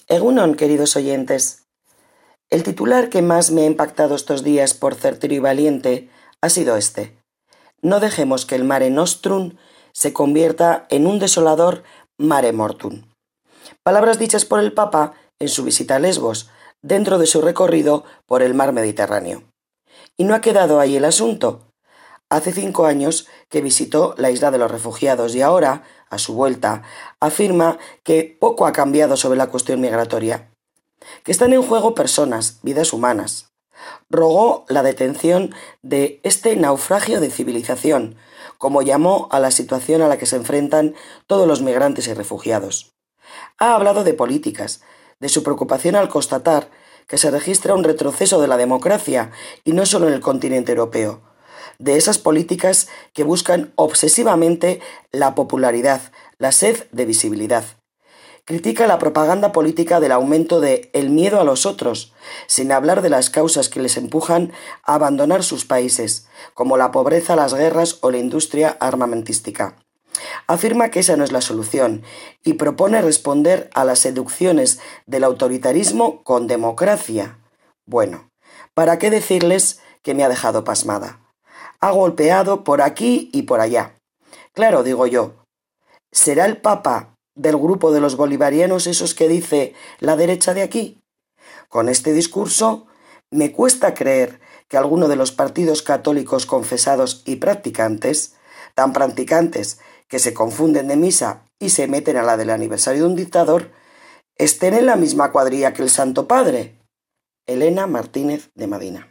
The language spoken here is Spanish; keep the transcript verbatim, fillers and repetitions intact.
Egunon, queridos oyentes. El titular que más me ha impactado estos días por certero y valiente ha sido este: no dejemos que el Mare Nostrum se convierta en un desolador Mare Mortum. Palabras dichas por el Papa en su visita a Lesbos, dentro de su recorrido por el mar Mediterráneo. Y no ha quedado ahí el asunto. Hace cinco años que visitó la isla de los refugiados y ahora, a su vuelta, afirma que poco ha cambiado sobre la cuestión migratoria, que están en juego personas, vidas humanas. Rogó la detención de este naufragio de civilización, como llamó a la situación a la que se enfrentan todos los migrantes y refugiados. Ha hablado de políticas, de su preocupación al constatar que se registra un retroceso de la democracia, y no solo en el continente europeo, de esas políticas que buscan obsesivamente la popularidad, la sed de visibilidad. Critica la propaganda política del aumento de el miedo a los otros, sin hablar de las causas que les empujan a abandonar sus países, como la pobreza, las guerras o la industria armamentística. Afirma que esa no es la solución y propone responder a las seducciones del autoritarismo con democracia. Bueno, ¿para qué decirles que me ha dejado pasmada? Ha golpeado por aquí y por allá. Claro, digo yo, ¿será el Papa del grupo de los bolivarianos esos que dice la derecha de aquí? Con este discurso me cuesta creer que alguno de los partidos católicos confesados y practicantes, tan practicantes que se confunden de misa y se meten a la del aniversario de un dictador, estén en la misma cuadrilla que el Santo Padre. Elena Martínez de Madina.